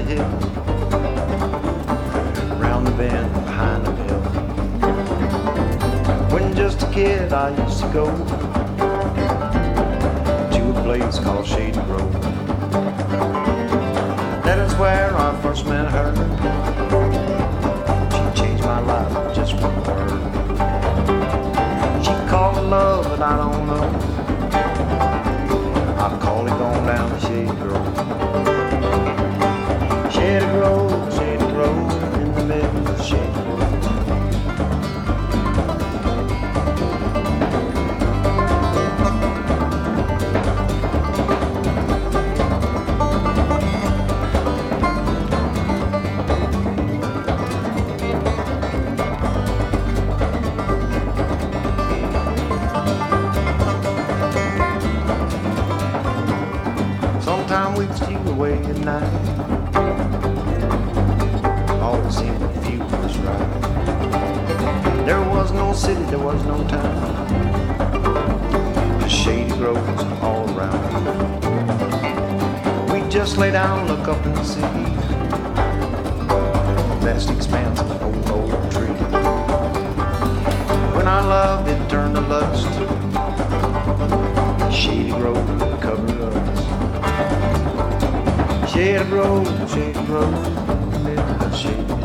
hill, round the bend behind the mill. When just a kid I used to go to a place called Shady Grove. That is where I first met her. She changed my life just from her. She called it love, but I don't know. I call it going down the Shady Grove. Shady Grove, in the middle of Shady Grove. Sometimes we'd steal away at night. Always seemed to feel was right. There was no city, there was no town. Just shady groves all around. We'd just lay down, look up and see vast expanse of an old tree. When our love it turned to lust, Shady Grove covered us. Shady Grove, Shady Grove, middle of Shady Grove.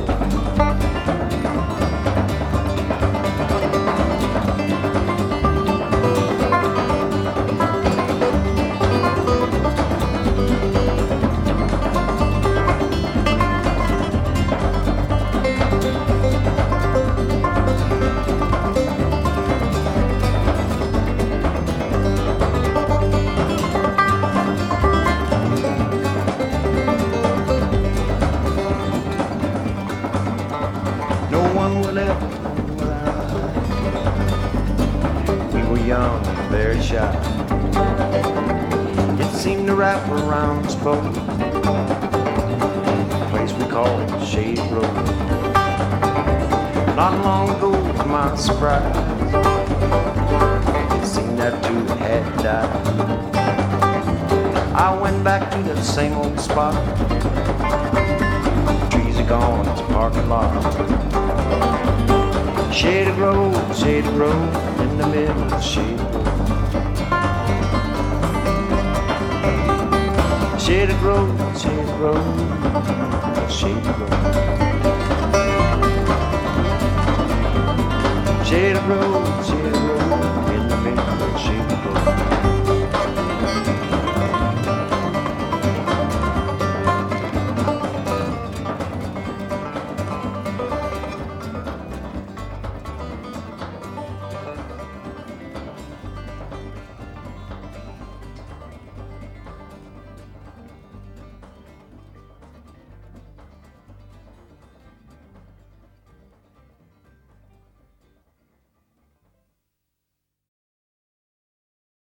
Young and very shy. It seemed to wrap around us both. The place we called Shady Grove. Not long ago, to my surprise, it seemed that two had died. I went back to that same old spot. The trees are gone, it's a parking lot. Shady Grove, in the middle of Shady Grove. Shady Grove, Shady Grove, Shady Grove. Shady Grove, in the middle of Shady Grove.